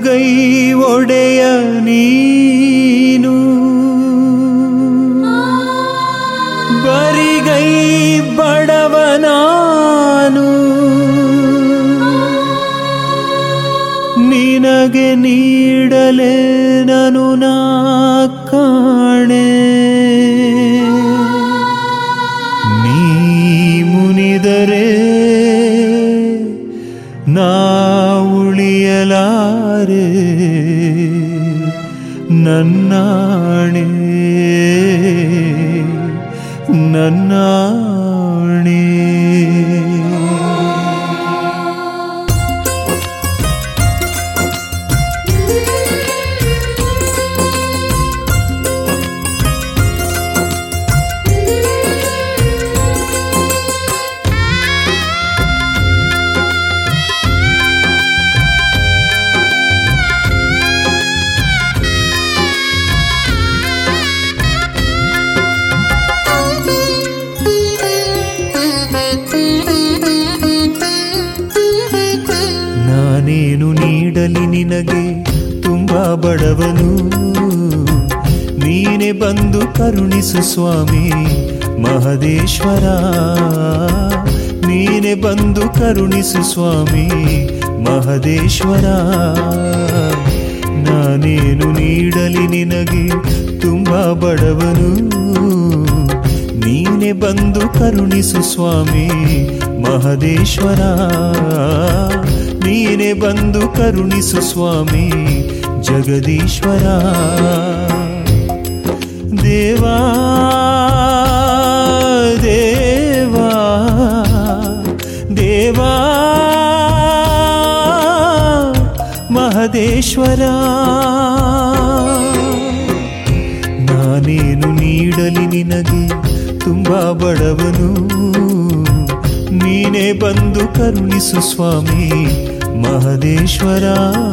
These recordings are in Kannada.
ಬಲುಗೈ ಒಡೆಯ ನೀನು, ಬರಿಗೈ ಬಡವ ನಾನು, ನಿನಗೆ ನೀಡಲೇ ನಾನು ನಾ ಕಾಣೆ. ನೀ ಮುನಿದರೆ ನಾ ಉಳಿಯಲಾರೆ, ನನ್ನಾಣೆ ನನ್ನಾಣೆ. ನಾನೇನು ನೀಡಲಿ ನಿನಗೆ ತುಂಬಾ ಬಡವನು, ನೀನೆ ಬಂದು ಕರುಣಿಸು ಸ್ವಾಮಿ ಮಹದೇಶ್ವರ. ನೀನೆ ಬಂದು ಕರುಣಿಸು ಸ್ವಾಮಿ ಮಹದೇಶ್ವರ. ನಾನೇನು ನೀಡಲಿ ನಿನಗೆ ತುಂಬಾ ಬಡವನು, ನೀನೆ ಬಂದು ಕರುಣಿಸು ಸ್ವಾಮಿ ಮಹದೇಶ್ವರ. ನೀನೆ ಬಂದು ಕರುಣಿಸು ಸ್ವಾಮಿ ಜಗದೀಶ್ವರ. ದೇವಾ ದೇವಾ ದೇವಾ ಮಹದೇಶ್ವರ. ನಾನೇನು ನೀಡಲಿ ನಿನಗೆ ತುಂಬಾ ಬಡವನು, ನೀನೆ ಬಂದು ಕರುಣಿಸು ಸ್ವಾಮಿ ಮಹದೇಶ್ವರ.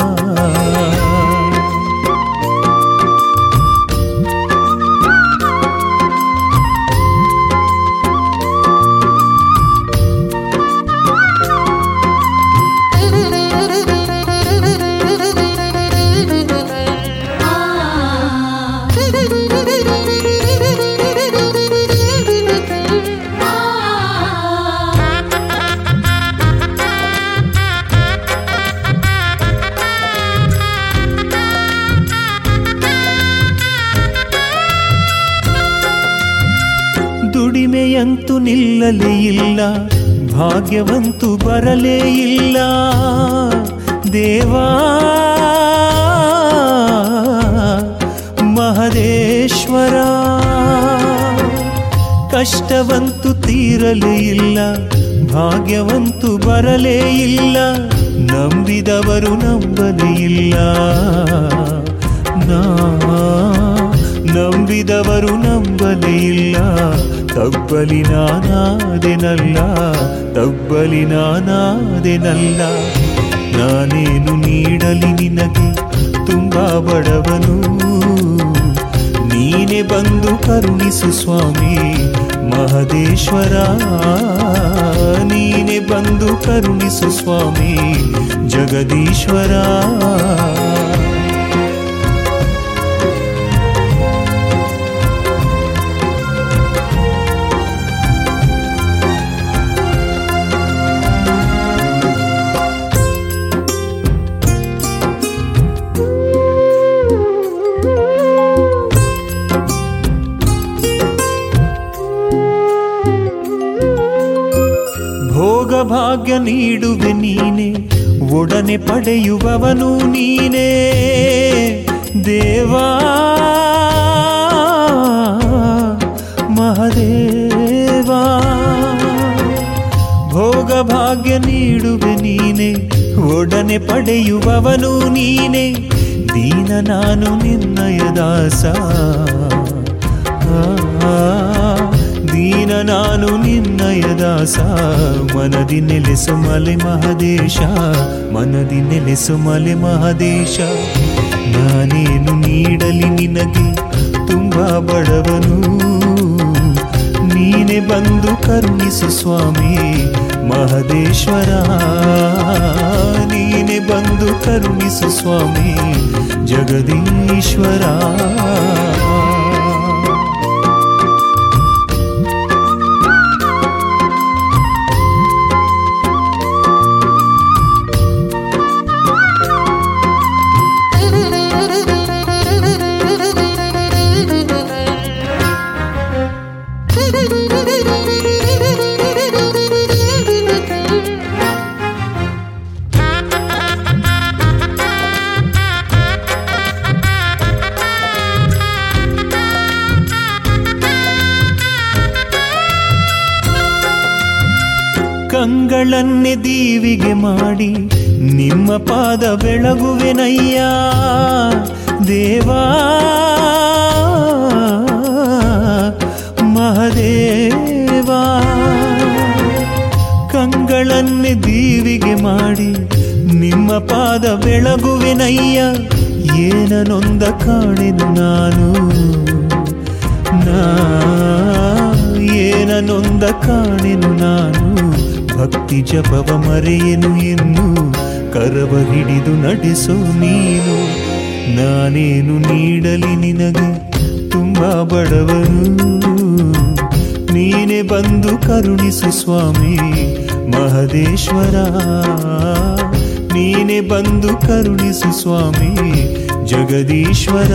ದುಡಿಮೆಯಂತೂ ನಿಲ್ಲಲೇ ಇಲ್ಲ, ಭಾಗ್ಯವಂತೂ ಬರಲೇ ಇಲ್ಲ. ದೇವಾ ಮಹದೇಶ್ವರ. ಕಷ್ಟವಂತೂ ತೀರಲೇ ಇಲ್ಲ, ಭಾಗ್ಯವಂತೂ ಬರಲೇ ಇಲ್ಲ. ನಂಬಿದವರು ನಂಬಲೇ ಇಲ್ಲ, ನಂಬಿದವರು ನಂಬಲೇ ಇಲ್ಲ. ತಬ್ಬಲಿ ನಾನಾದೆನಲ್ಲ, ತಬ್ಬಲಿ ನಾನಾದೆನಲ್ಲ. ನಾನೇನು ನೀಡಲಿ ನಿನಗೆ ತುಂಬಾ ಬಡವನು, ನೀನೆ ಬಂದು ಕರುಣಿಸು ಸ್ವಾಮಿ ಮಹದೇಶ್ವರ. ನೀನೆ ಬಂದು ಕರುಣಿಸು ಸ್ವಾಮಿ ಜಗದೀಶ್ವರ. ಭೋಗ ಭಾಗ್ಯ ನೀಡುವೆ ನೀನೆ, ಒಡನೆ ಪಡೆಯುವವನು ನೀನೇ. ದೇವಾ ಮಹದೇವಾ. ಭೋಗ ಭಾಗ್ಯ ನೀಡುವೆ ನೀನೆ, ಒಡನೆ ಪಡೆಯುವವನು ನೀನೆ. ದೀನ ನಾನು ನಿನ್ನಯ ದಾಸ, ದೀನ ನಾನು ನಿನ್ನಯ ದಾಸ. ಮನದಿ ನೆಲೆಸು ಮಲೆ ಮಹದೇಶ, ಮನದಿ ನೆಲೆಸು ಮಲೆ ಮಹದೇಶ. ನಾನೇನು ನೀಡಲಿ ನಿನಗೆ ತುಂಬಾ ಬಡವನು, ನೀನೆ ಬಂದು ಕರುಣಿಸು ಸ್ವಾಮಿ ಮಹದೇಶ್ವರ. ನೀನೆ ಬಂದು ಕರುಣಿಸು ಸ್ವಾಮಿ ಜಗದೀಶ್ವರ. ಕಂಗಳನ್ನೇ ದೀವಿಗೆ ಮಾಡಿ ನಿಮ್ಮ ಪಾದ ಬೆಳಗುವೆನಯ್ಯ ದೇವಾ ಮಹದೇವಾ. ಕಂಗಳನ್ನೇ ದೀವಿಗೆ ಮಾಡಿ ನಿಮ್ಮ ಪಾದ ಬೆಳಗುವೆನಯ್ಯ. ಏನನೊಂದ ಕಾಣೆನು ನಾನು ಏನನೊಂದ ಕಾಣೆನು ನಾನು. ಭಕ್ತಿ ಜಪವ ಮರೆಯನು ಇನ್ನು ಕರವ ಹಿಡಿದು ನಡೆಸೋ ನೀನು. ನಾನೇನು ನೀಡಲಿ ನಿನಗೆ ತುಂಬಾ ಬಡವನು. ನೀನೆ ಬಂದು ಕರುಣಿಸು ಸ್ವಾಮಿ ಮಹದೇಶ್ವರ. ನೀನೆ ಬಂದು ಕರುಣಿಸು ಸ್ವಾಮಿ ಜಗದೀಶ್ವರ.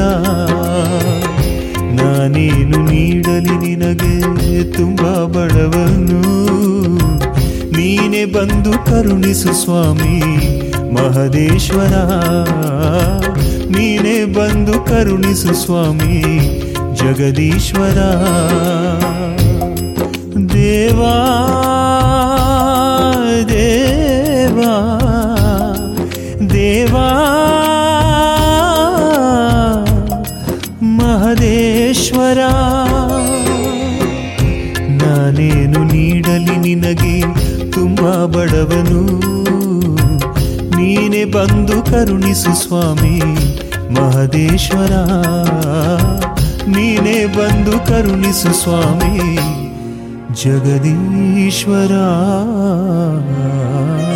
ನಾನೇನು ನೀಡಲಿ ನಿನಗೆ ತುಂಬಾ ಬಡವನು. ನೀನೆ ಬಂದು ಕರುಣಿಸು ಸ್ವಾಮಿ ಮಹದೇಶ್ವರ. ನೀನೆ ಬಂದು ಕರುಣಿಸು ಸ್ವಾಮಿ ಜಗದೀಶ್ವರ. ದೇವಾ ದೇವಾ ದೇವಾ ಮಹದೇಶ್ವರ. ನಾನೇನು ನೀಡಲಿ ನಿನಗೆ ತುಂಬಾ ಬಡವನು. ನೀನೆ ಬಂದು ಕರುಣಿಸು ಸ್ವಾಮಿ ಮಹದೇಶ್ವರ. ನೀನೆ ಬಂದು ಕರುಣಿಸು ಸ್ವಾಮಿ ಜಗದೀಶ್ವರ.